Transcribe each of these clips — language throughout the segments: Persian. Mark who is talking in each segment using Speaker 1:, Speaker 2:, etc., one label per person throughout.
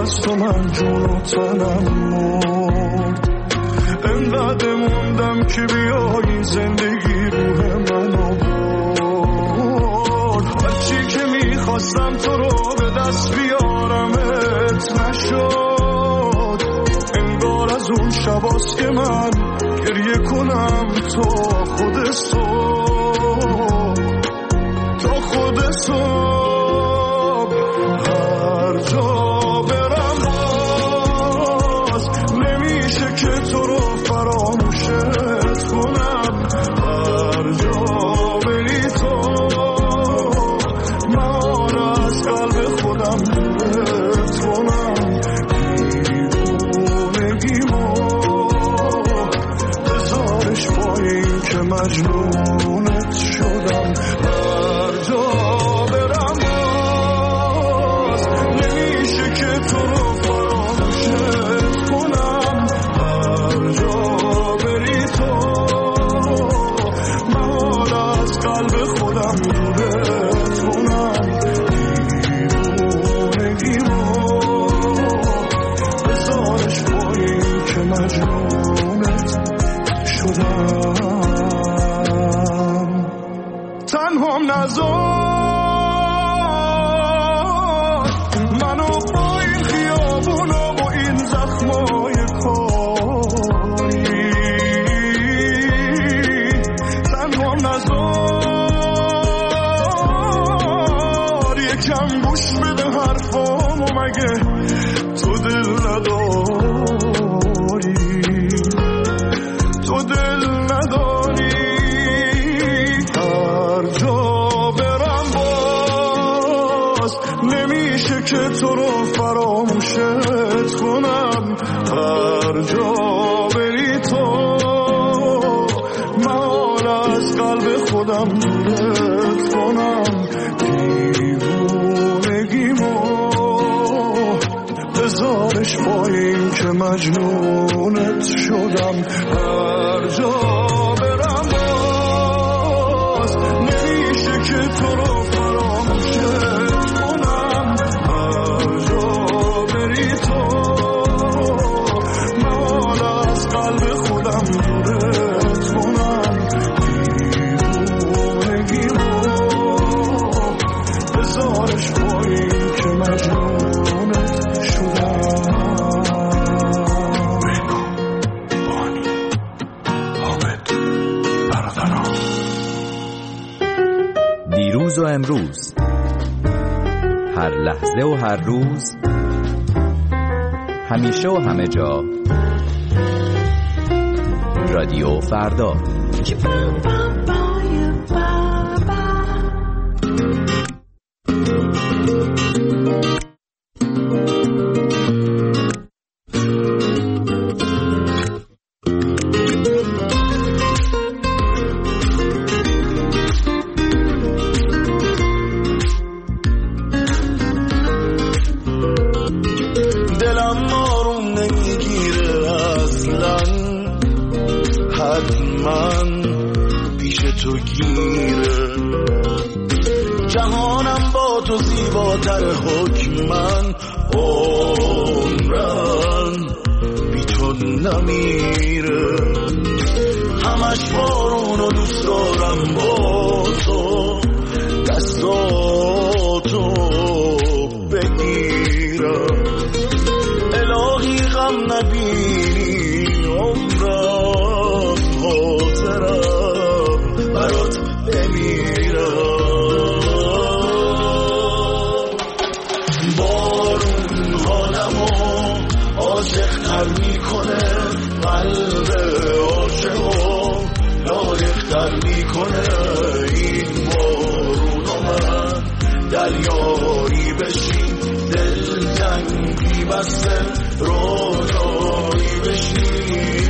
Speaker 1: از تو من جون و تنم مرد. انقدر موندم که بیایی زندگی روح منو برد. هرچی که میخواستم تو رو به دست بیارمت نشد. انگار از اون شباست که من گریه کنم تا خود صبح، تا خود صبح. هر جا برم باز نمیشه که تو رو فراموشت کنم. هر جا بری تو من از قلب خودم دورت کنم. دیوونگیمو بذارش با این که مجنونت شدم. هر جا برم باز نمیشه که تو رو فراموشت کنم. هر جا بری تو من از قلب خودم دورت کنم. دیوونگیمو بذارش با این که مجنونت شدم. تنهام نذار منو با این خیابونا و این زخمای کاری. تنهام نذار یکم گوش بده حرفامو، مگه تو دل نداری؟ تو دل نداری؟ هر جا برم باز نمیشه که تو رو فراموشت کنم. هر جا بری تو من از قلب خودم دورت کنم. دیوونگیمو بذارش با این که مجنونت شدم. هر جا برم باز نمیشه که تو رو فراموشت کنم. هر جا بری تو من از قلب خودم دورت کنم. دیوونگیمو بذارش با این که مجنونت شدم.
Speaker 2: دیروز و امروز، هر لحظه و هر روز، همیشه و همه جا، رادیو فردا.
Speaker 1: جهانم با تو زیباتر حکمن، عمرن بی تو نمیره. همش بارون و دوست دارم با تو دستاتو بگیرم. الهی غم نبینی عمرم، حاضرم برات بمیرم. بارون حالمو عاشق‌تر میکنه، قلب عاشقو لایق‌تر میکنه. این بارونو من دریایی بشین، دلتنگی بسته روزایی بشین.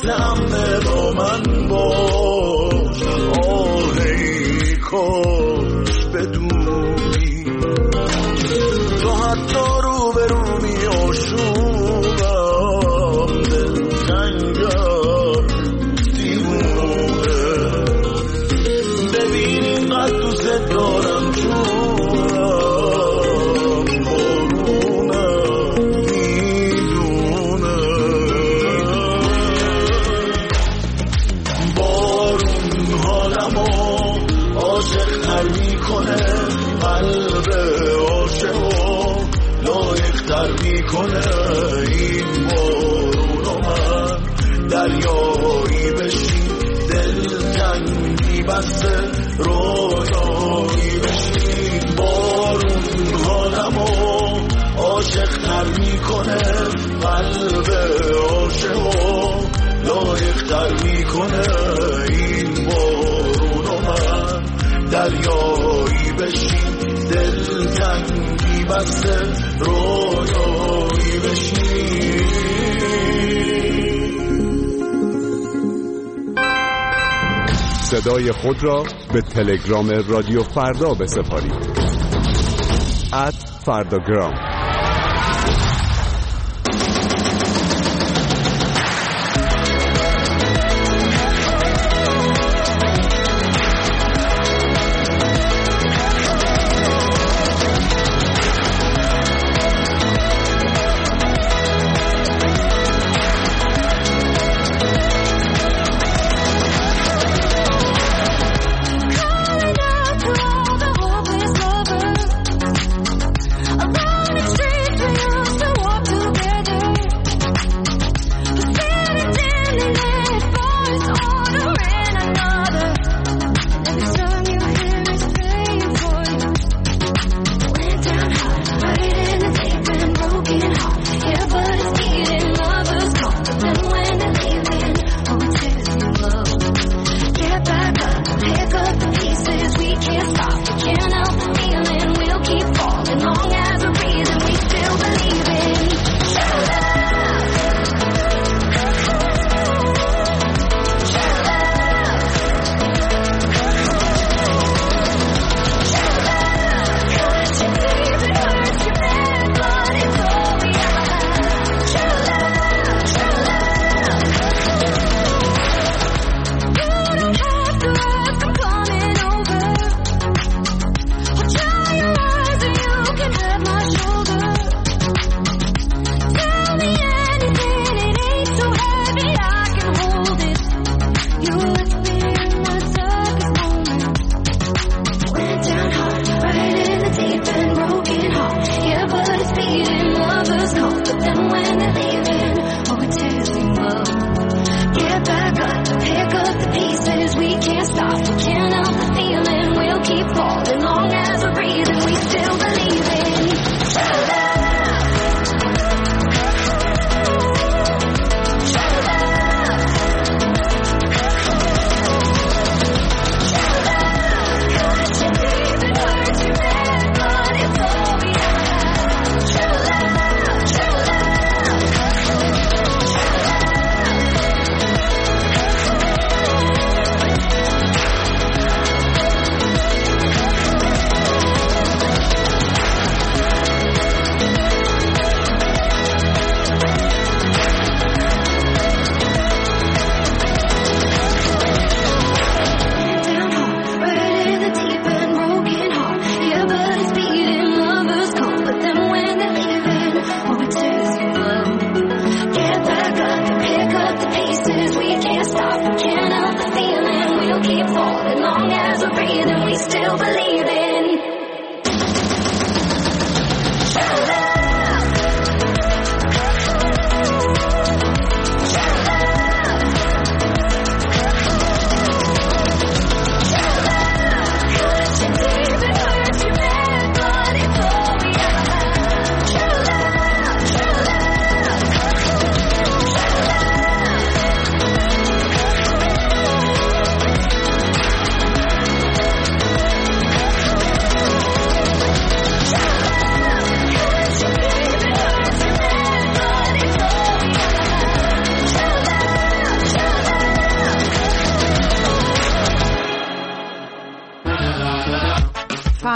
Speaker 1: مثل امنه با من باش آهی کاش بدونی تو حتی رو به رو می آشوبم دل تنگم دیوونه ببین اینقدر دوست دارم جونم بارونم میدونه بارون حالمو عاشق تر میکنه قلب عاشقو لایق تر میکنه این بارونو من دریایی بشی دل جنگی بسته رویایی بشی بارون حالمو عاشق تر میکنه قلب عاشقو لایق تر میکنه این بارونو من دریایی بشی دل جنگی بسته رویایی بشی
Speaker 3: صدای خود را به تلگرام رادیو فردا بسپارید @فرداگرام.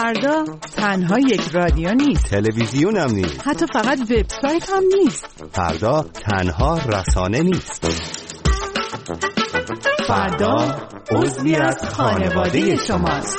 Speaker 4: فردا تنها یک رادیو نیست،
Speaker 5: تلویزیون هم نیست،
Speaker 4: حتی فقط وبسایت هم نیست.
Speaker 5: فردا تنها رسانه نیست.
Speaker 4: فردا عضوی از خانواده شماست.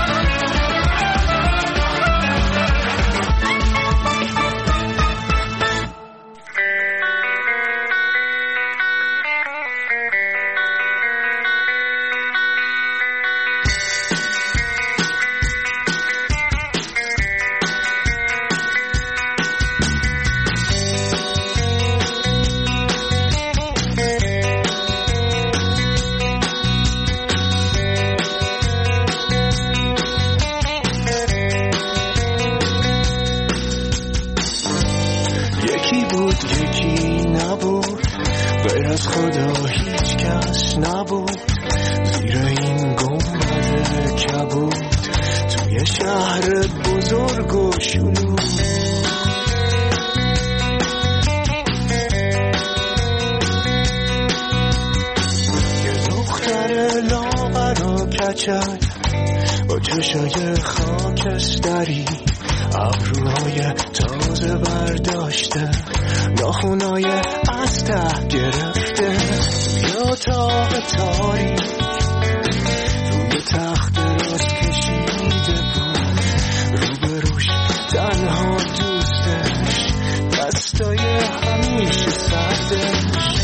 Speaker 1: با چشای خاکستری، ابروهای تازه برداشته، ناخونای از ته گرفته، توی اتاق تاریک روی تخت راست کشیده بود، روبروش تنها دوستش، دستای همیشه سردش.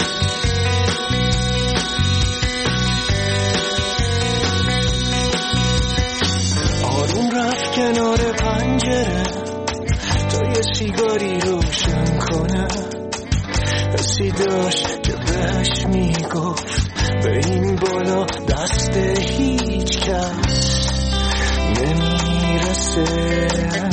Speaker 1: کنار پنجره تا یه سیگاری روشن کنه، حسی داشت که بهش میگفت به این بالا دست هیچ کس نمیرسه.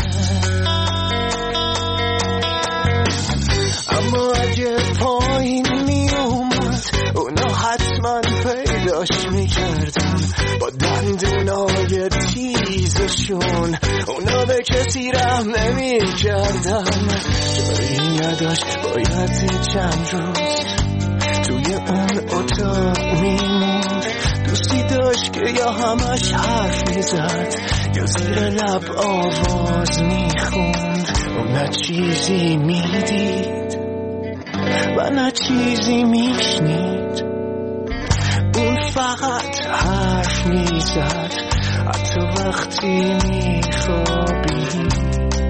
Speaker 1: اما اگه پایین میومد اونا حتما پیداش میکردن، با دندونای تیزشون اونا به کسی رحم نمی کردن. جایی نداشت باید چند روز توی اون اتاق میموند، دوستی داشت که یا همش حرف میزد یا زیر لب آواز میخوند، و نه چیزی میدید و نه چیزی میشنید. اون فقط حرف میزد حتی وقتی میخوابید.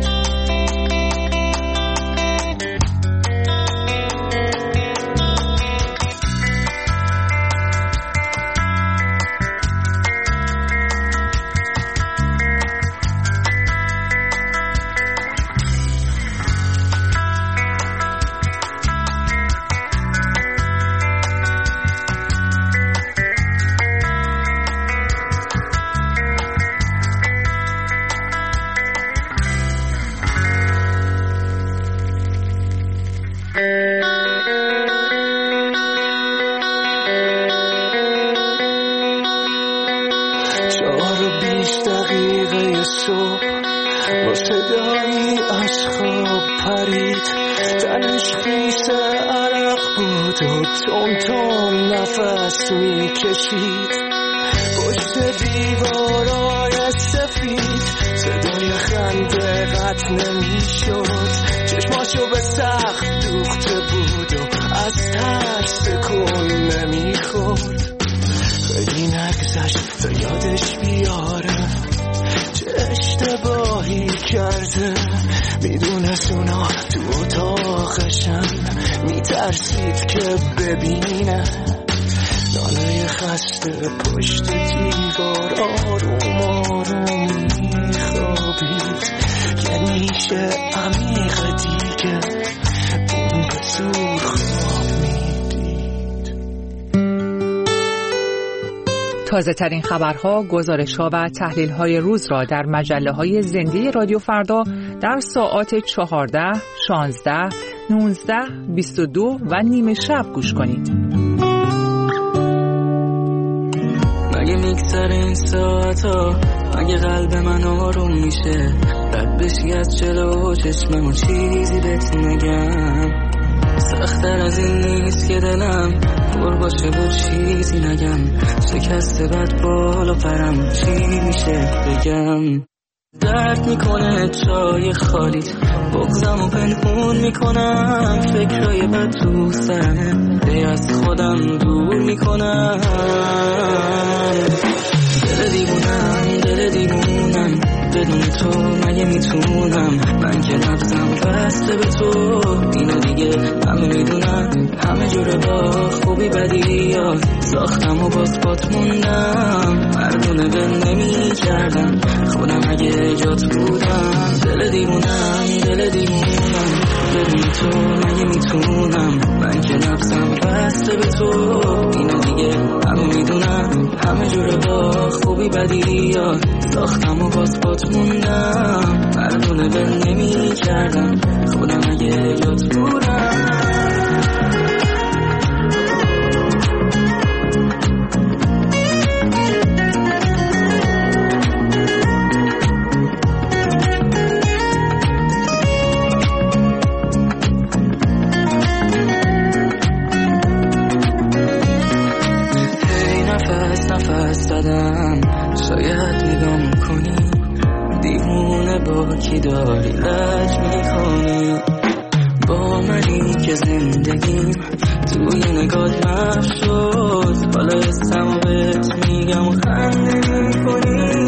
Speaker 1: با صدایی از خواب پرید، تنش خیس عرق بود و تون تون نفس میکشید. پشت دیوارای سفید صدای خنده قطع نمیشد، چشماشو به سقف دوخته بود و از ترس تکون نمیخورد. خیلی نگذشت تا یادش بیاره چه اشتباهی کرده، میدونست اونا تو اتاقشن، میترسید که ببینه ناله خسته پشت دیوار آروم آروم میخوابید. یه نیشه عمیق دیگه اون به زور خواب میدید.
Speaker 6: تازه ترین خبرها، گزارش‌ها و تحلیل‌های روز را در مجله‌های زنده رادیو فردا در ساعات 14, 16, 19, 22 و نیمه شب گوش کنید.
Speaker 7: مگه میگذره این ساعتا، مگه قلب من آروم میشه، رد بشی از جلو چشمم و چیزی بهت نگم. سخت‌تر از این نیست که دلم پر باشه و چیزی نگم، شکسته بد بالا پرم چی میشه بگم. درد میکنه چای خالیت، بغضم و پنهون میکنم، فکرای بد تو سرم دی از خودم دور میکنم. دل دیوونم بدون تو مگه میتونم، من که نبضم بسته به تو، اینو دیگه همه میدونم، همه جوره با خوبی بدی یا ساختم و باز پات موندم، مردونه به نمی کردم خودم اگه جات بودم. دل دیوونم بدون تو مگه میتونم، من که نبضم بسته به تو، اینو دیگه همه میدونم، همه جوره با خوبی بدی یا ساختم و باز پات موندم، مردونه به نمی کردم خودم اگه جات بودم. شاید نگام کنی دیوونه با کی داری لج میکنی، با منی که زندگیم توی نگات محو شد، بالا اسم و بهت میگم و خنده میکنی.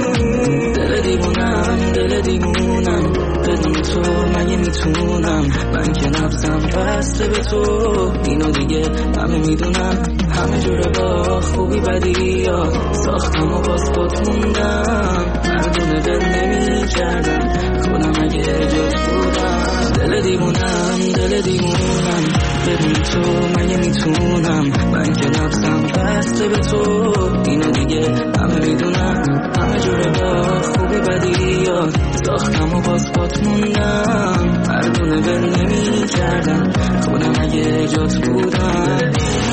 Speaker 7: دل دیوونم بدون تو مگه میتونم، من که نبضم بسته به تو، اینو دیگه همه میدونم، همه جوره با خوبی بدی یا ساختم و باز پات موندم، مردونه دل نمی کردم خودم اگه جات بودم. دل دیوونم بدون تو مگه میتونم، من که نبضم بسته به تو، اینو دیگه همه میدونم، همه جوره با خوبی بدی یا ساختم و باز پات موندم، مردونه دل نمی کردم خودم اگه جات بودم.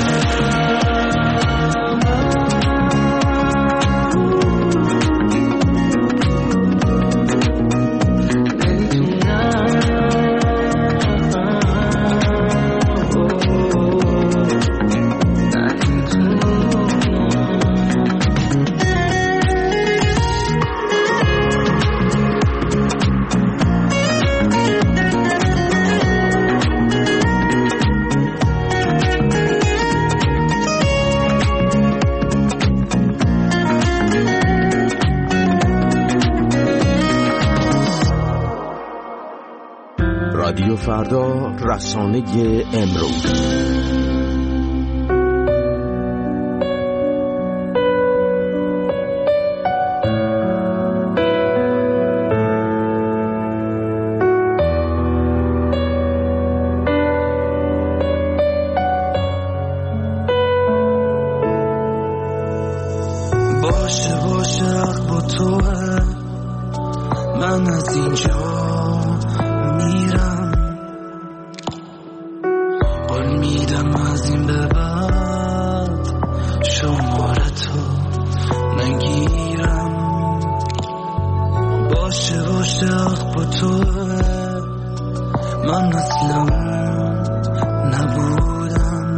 Speaker 2: رادیو فردا، رسانه امروز.
Speaker 1: باشه حق با توه، من از اینجا میرم، قول میدم از این به بعد شماره تو نگیرم. باشه حق با توه، من اصلا نبودم،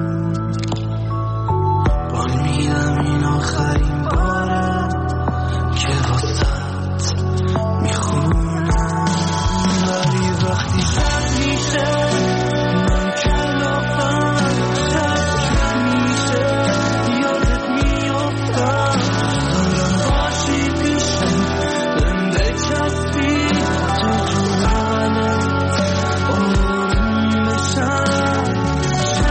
Speaker 1: قول میدم این آخرین باره که واسط میخونم. ولی وقتی شب میشه من کلافم، شب میشه یادت میافتم، دارم باشی پیشم بهم بچسبی، تو تو حالت آروم بشم،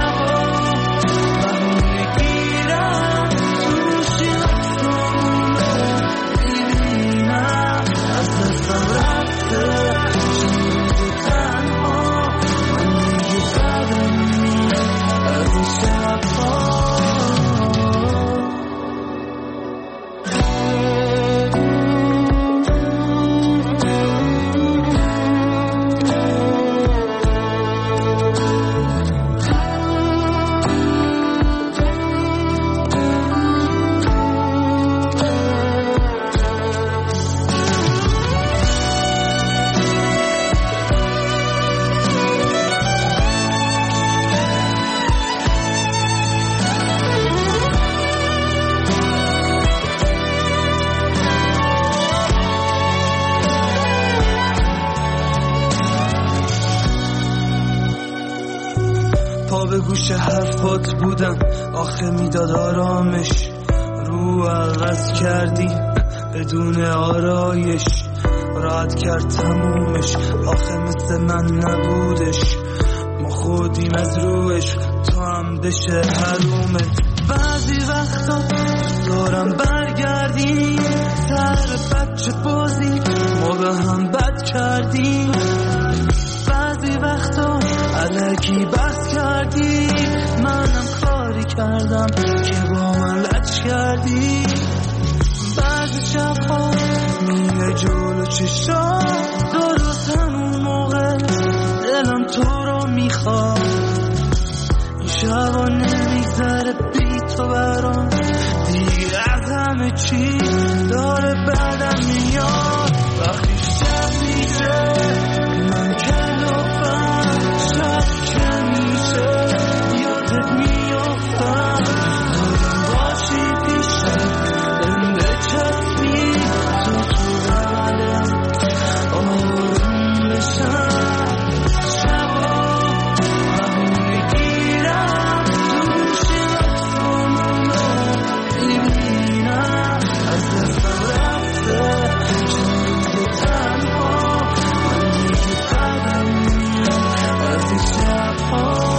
Speaker 7: گوش حرفات بودم، آخه میداد آرامش. رو عوض کردی بدون آرایش، راحت کرد تمومش، آخه مثل من نبودش. ما خودیم از روش، تو هم بشه حرومت. بعضی وقتا دارم برگردیم سر بچه بازی، ما به هم بد کردیم. بعضی وقتا الکی بحث کردی، منم کاری کردم که با من لج کردی. بعضی شبها میره جلو چشام، درست همون موقع دلم تو رو میخواد. این شبا نمیگذره بی تو برام، دیگه از همه چی داره بعدم میاد. وقتی شب میشه من کلافم، شب که میشه یادت میافتم. دارم باشی پیشم بهم بچسبی، تو قلبم آروم بشم. شبا همون میگیرم تو گوشی لطفامونو میبینم، از دستم رفته چند روز تنها. من دیگه بدم میاد از این شبها.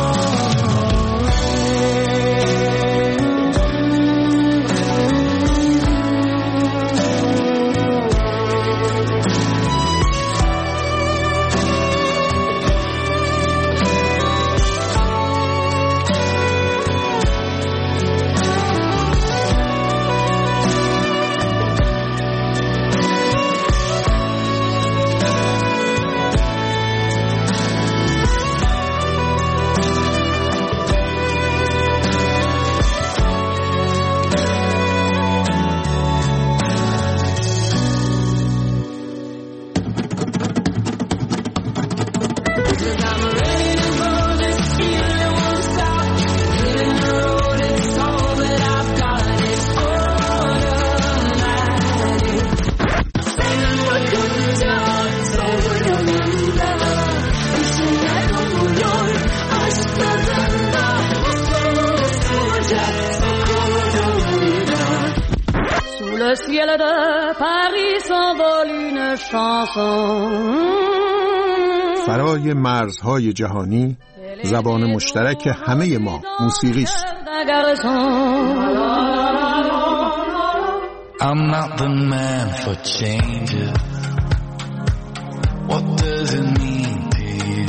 Speaker 8: فرای مرزهای جهانی، زبان مشترک همه ما موسیقی است.
Speaker 7: I'm not the man for changes. What does it mean to you?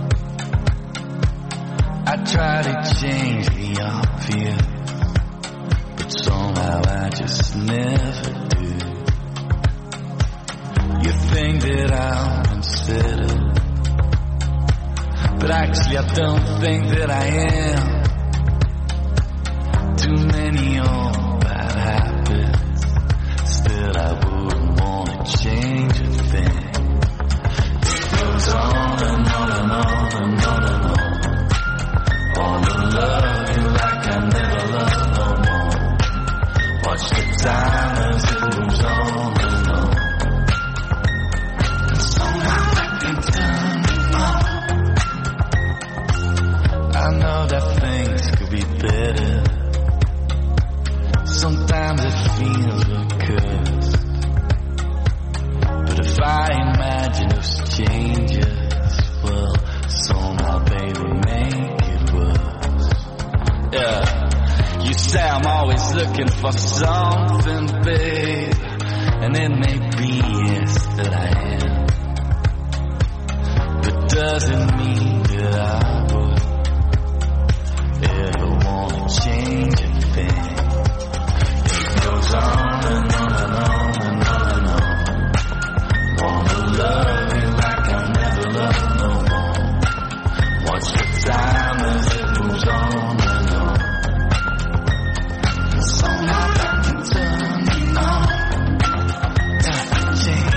Speaker 7: I try to change the obvious, but somehow I just never do. You think that I'm unsettled, but actually I don't think that I am. Too many old bad habits, still I wouldn't want to change a thing. It goes on and on and on and on and on. All the love you like I never loved no more. Watch the time as it moves on and on. And somehow I can turn it on. I know that things could be better. Sometimes it feels like cursed, but if I imagine those changes, well, somehow baby make it worse. Yeah, you say I'm always looking for something big, and it may be yes that I am, but doesn't mean that I would ever want to change a thing. It goes on and on and on and on and on. Wanna love you like I never loved no more. Watch the time as it moves on and on. And somehow I can turn it on. Time to change.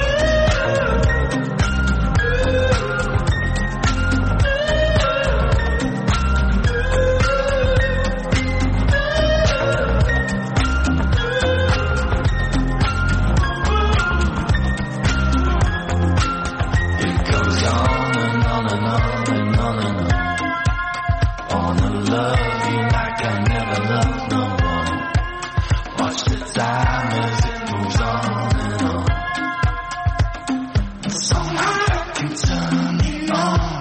Speaker 7: It goes on and on and on and on and on. On a love you like I never loved no one. Watch the time as it moves on and on. Somehow you can turn me on.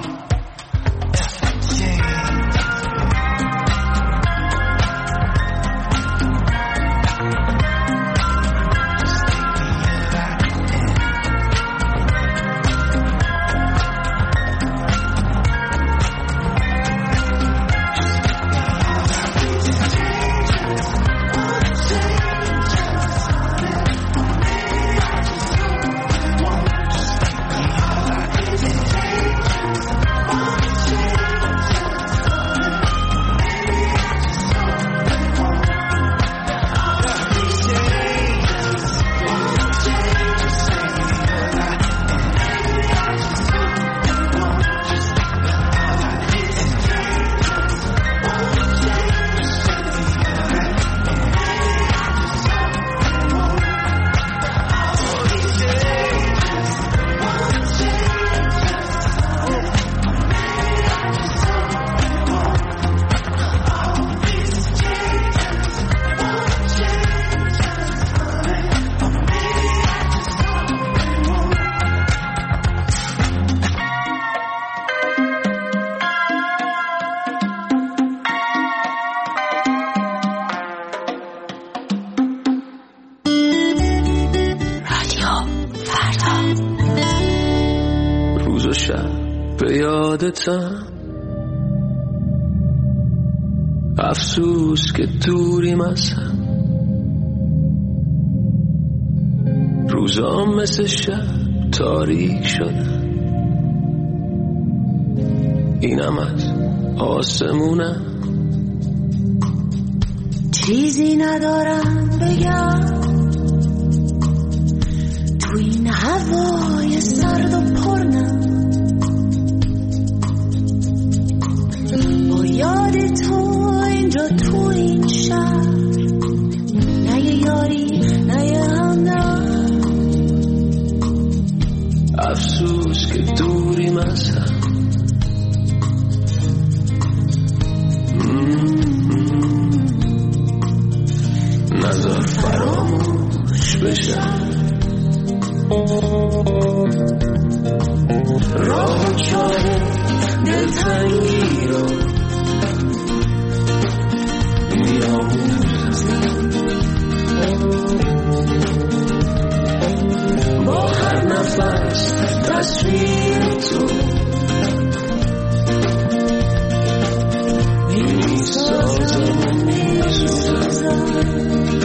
Speaker 7: افسوس که دوریم از هم، روزام مثل شب تاریک شدن، اینم از آسمونم.
Speaker 9: چیزی ندارم بگم تو این هوای سرد و پرنم، با یاد تو اینجا تو این شهر، نه یه یاری نه یه همدم.
Speaker 7: افسوس که دوریم از هم، نذار فراموش بشم راه چاه دلتنگی رو میاموزم، با هر نفس تصویر تو میسازم و میسوزم.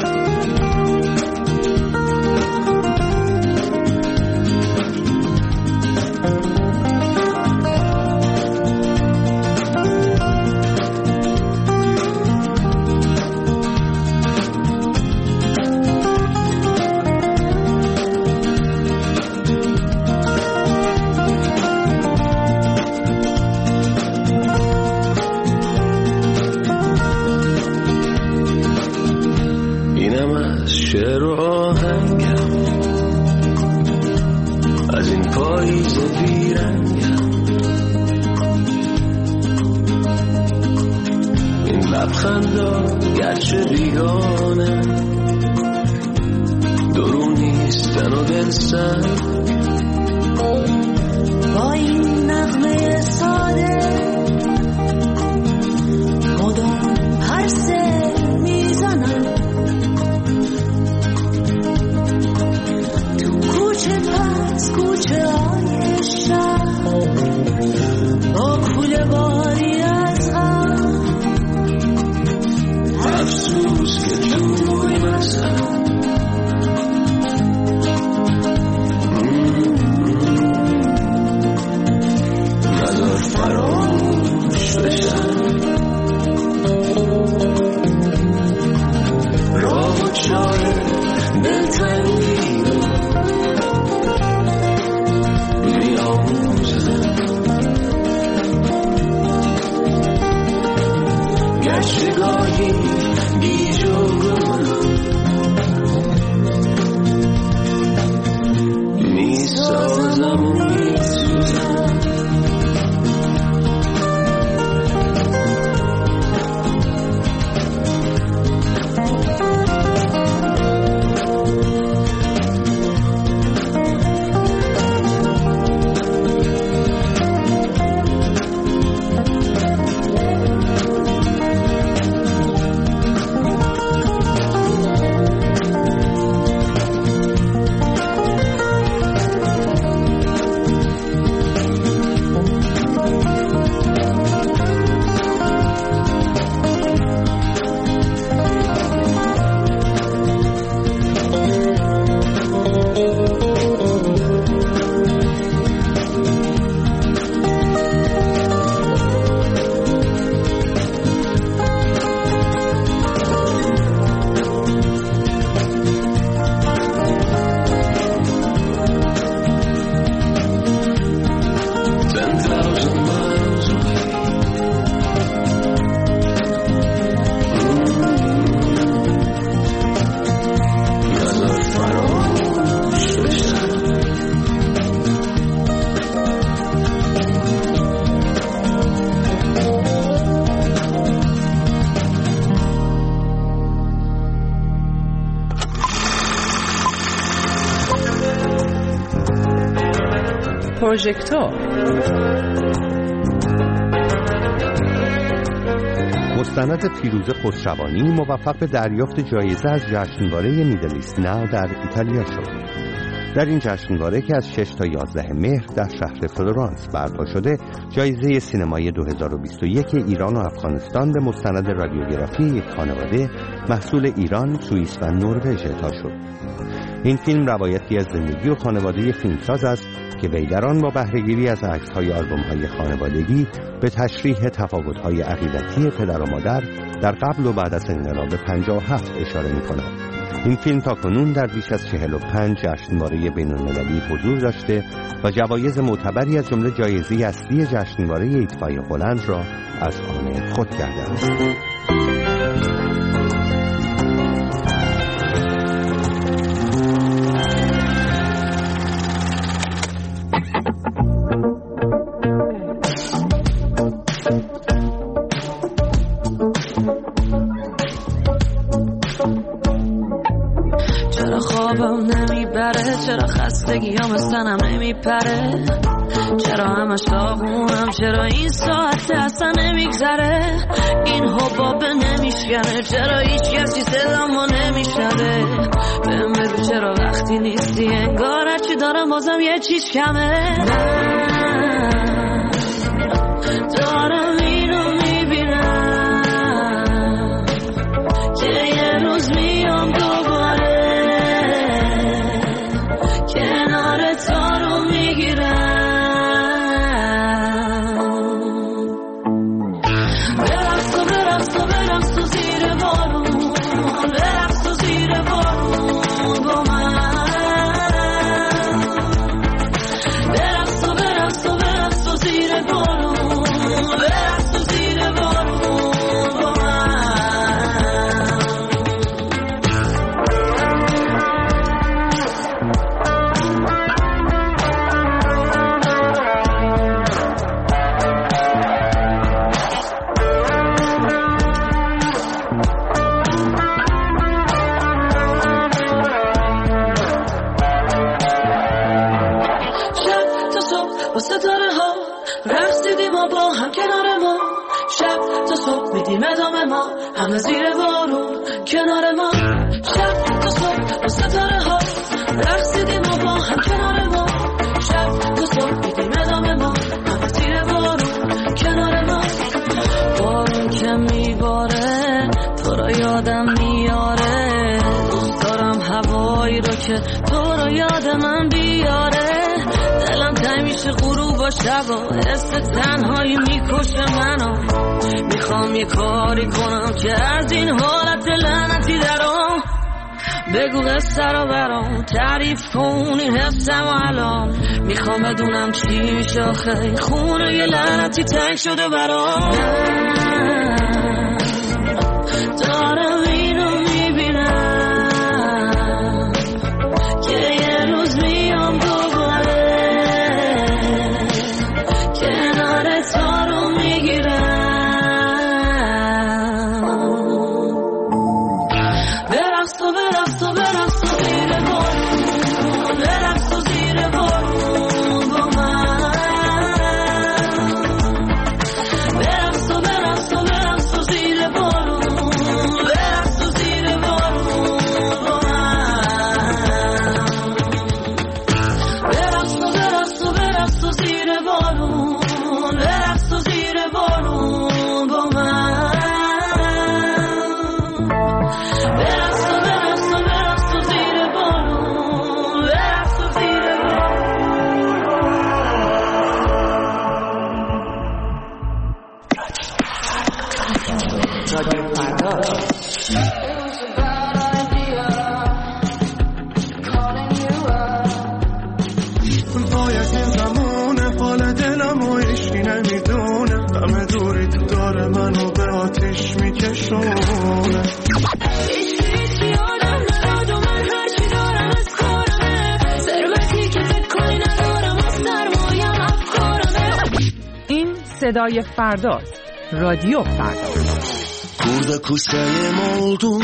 Speaker 7: شعر و آهنگم از این پاییز بیرنگم، این لبخندا گرچه بیگانه درو نیستن و دلسنگ،
Speaker 9: با این نغمه ساده مدام پرسه میزنم، کوچه های شهر با کوله باری از غم.
Speaker 7: افسوس که دوریم از هم،
Speaker 6: پروژکتور.
Speaker 5: مستند فیروزه خسروانی موفق به دریافت جایزه از جشنواره میدل ایست ناو در ایتالیا شد. در این جشنواره که از 6 تا 11 مهر در شهر فلورانس برپا شده، جایزه سینمای 2021 ایران و افغانستان به مستند رادیوگرافی یک خانواده محصول ایران، سوئیس و نروژ اعطا شد. این فیلم روایتی از زندگی و خانواده فیلمساز است که وی در آن با بهره‌گیری از عکس‌های آلبوم‌های خانوادگی به تشریح تفاوت‌های عقیدتی پدر و مادر در قبل و بعد از انقلاب 57 اشاره می‌کند. این فیلم تاکنون در بیش از 45 جشنواره بین‌المللی حضور داشته و جوایز معتبری از جمله جایزه اصلی جشنواره ایتفای هلند را از آن خود کرده است.
Speaker 10: چرا خستگیام از تنم نمیپره، چرا همش داغونم، چرا این ساعت اصلا نمیگذره، این حباب نمیشکنه، چرا هیچ کسی صدامو نمیشنوه، بهم بگو چرا وقتی نیستی انگار هرچی دارم بازم یه چیز کمه. دارم اینو میبینم که یه روز میام دوباره کنار تو رو میگیرم. برقص و برقص و برقص و زیر بارون، برقص و زیر بارون با من، برقص و برقص و برقص و زیر بارون، برقص و زیر بارون با من. ستاره ها رقصیدیم و با هم کنار ما، شب تا صبح میدیم ادامه ما، همه زیر بارون کنار ما، شب تا صبح با ستاره ها رقصیدیم و با هم کنار ما، شب تا صبح میدیم ادامه ما، همه زیر بارون کنار ما. بارون که میباره تو رو یادم میاره، دوست دارم هوایی رو که تو رو یاد من بیاره، دلم تنگ میشه غروب و شبا، حس تنهایی میکشه منو، میخوام یه کاری کنم که از این حالت لعنتی درام، بگو قصه رو برام، تعریف کن این حسم و الان، میخوام بدونم چی میشه آخه خونه یه لعنتی تنگ شده برام. دارم اینو میبینم که یه روز میام دوباره کنار تو رو میگیرم. برقص و برقص و برقص و زیر بارون، برقص و زیر بارون با من، برقص و برقص و برقص و زیر بارون، برقص و زیر بارون با من، برقص و برقص و برقص و زیر بارون، برقص و زیر بارون با من، برقص و برقص و برقص و زیر بارون، برقص و زیر
Speaker 6: رادیو فردا.
Speaker 1: باید این زمونه حال دلم و عشقی نمیدونه، همه دوری تو داره منو به آتیش میکشونه.
Speaker 10: هیچ یادم نداد و من هرچی دارم از کارمه، ثروتی که فکر کنی ندارم از سرمایم افکارمه.
Speaker 6: این صدای فرداست. رادیو فردا.
Speaker 11: Burada kuşayım oldum,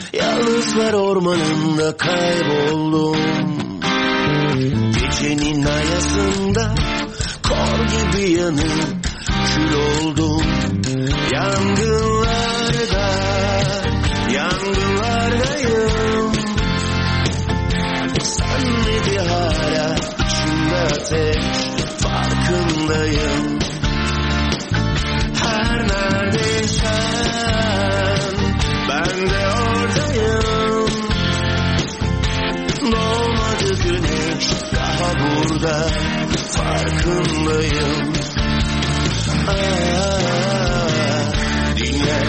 Speaker 11: yalnız ver ormanında kayboldum. Gecenin ayasında kor gibi yanıp kül oldum. Yangınlardayım. Sönmedi hala içimde ateş, farkındayım. Her neredeysen ben de oradayım. Doğmadı güneş daha burada, farkındayım. Dinle.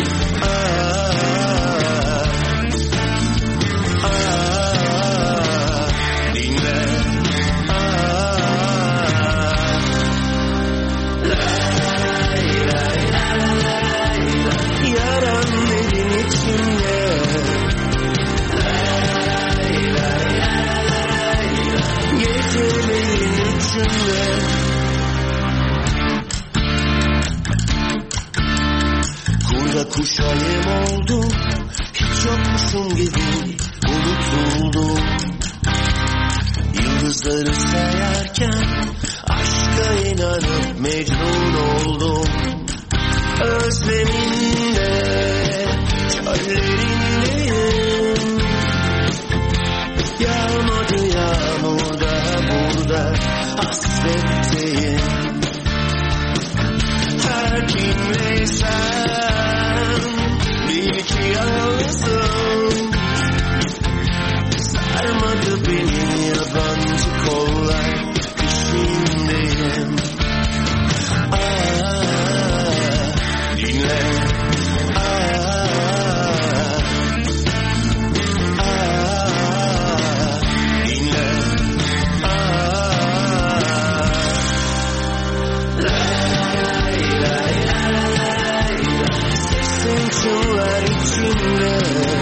Speaker 11: Dinle. Yaran benim içimde. Gecelerin üçünde. Kurda kuşa yem oldum, hiç yokmuşum gibi unutuldum. Yıldızları sayarken aşka inanıp mecnun oldum. Özleminde, çöllerindeyim. Yağmadı yağmur da burada, hasretteyim. Her kimleysen bil ki yalnızım. Sarmadı beni yabancı kollar, peşindeyim. Dinle. Dinle. Sesin çınlar içimde.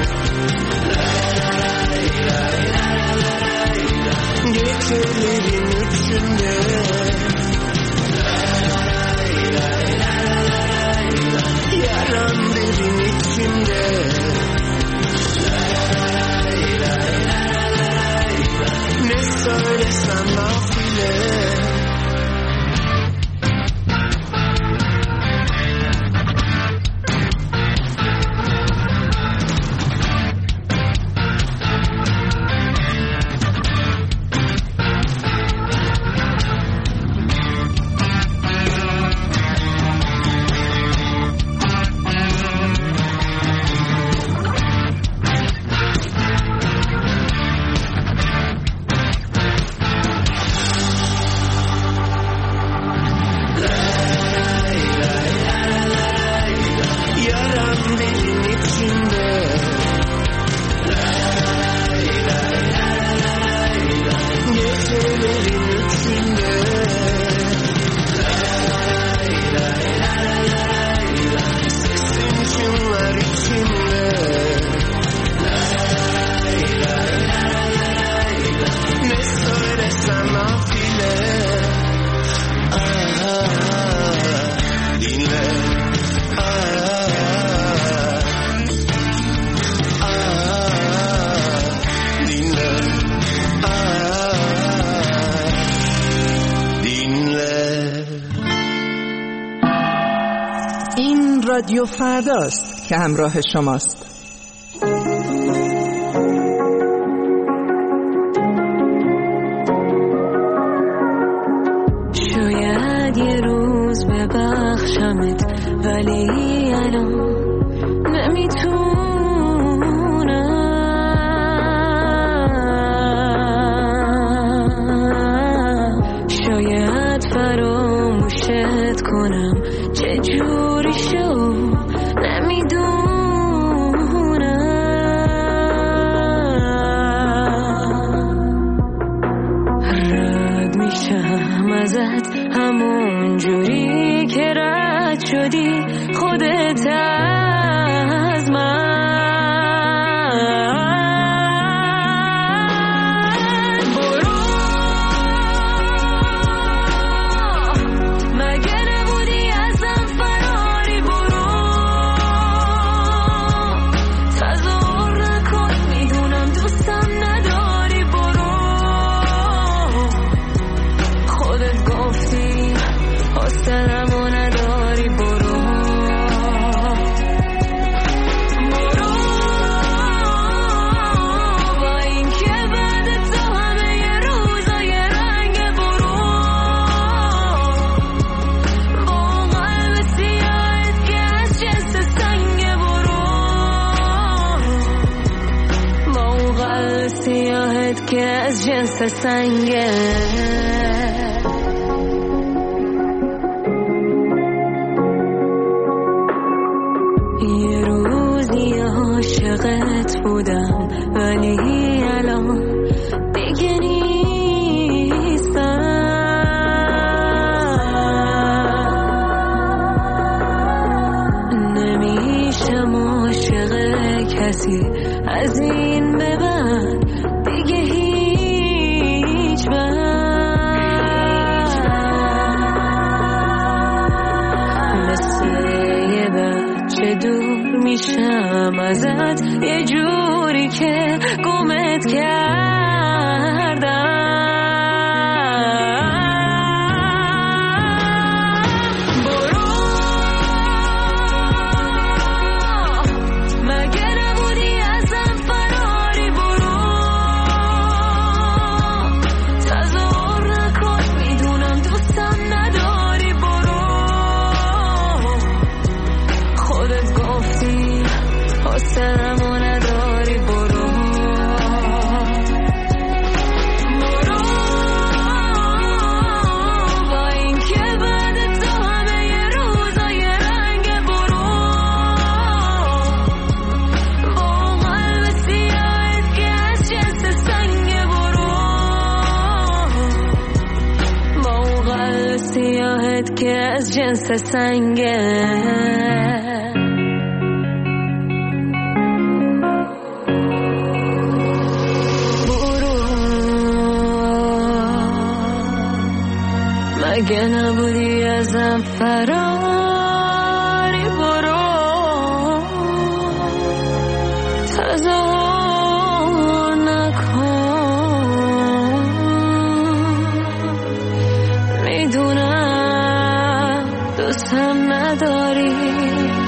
Speaker 11: Gecelerin üçünde. Yaran derin içimde. Ne söylesem nafile.
Speaker 6: رادیو فرداست که همراه شماست.
Speaker 10: شاید یه روز ببخشمت ولی الان نمیتونم. شاید فراموشت کنم چجوری شد همون جوری که رد شدی خودت از من. برو مگه نبودی ازم فراری. برو تظاهر نکن میدونم دوستم نداری. برو
Speaker 7: خودت گفتی حوصله‌مو نداری برو با این که بعد تو همه ی روزای رنگ برو با قلب سیاهت که از جنس سنگ برو با قلب سیاهت که از جنس سنگه عاشقت بودم ولی الان دیگه نیستم نمیشم عاشق کسی از این به بعد دیگه هیچ وقت مثل یه بچه دور میشم ازت یه جوری که گمت کردم برو مگه نبودی ازم فراری برو تظاهر نکن میدونم دوستم نداری برو خودت گفتی حوصله‌مو نداری برو با این که بعد تو همه ی روزای رنگ برو با قلب سیاهت که از جنس سنگ برو با قلب سیاهت که از جنس سنگه مگه نبودی ازم فراری برو تظاهر نکن میدونم دوستم نداری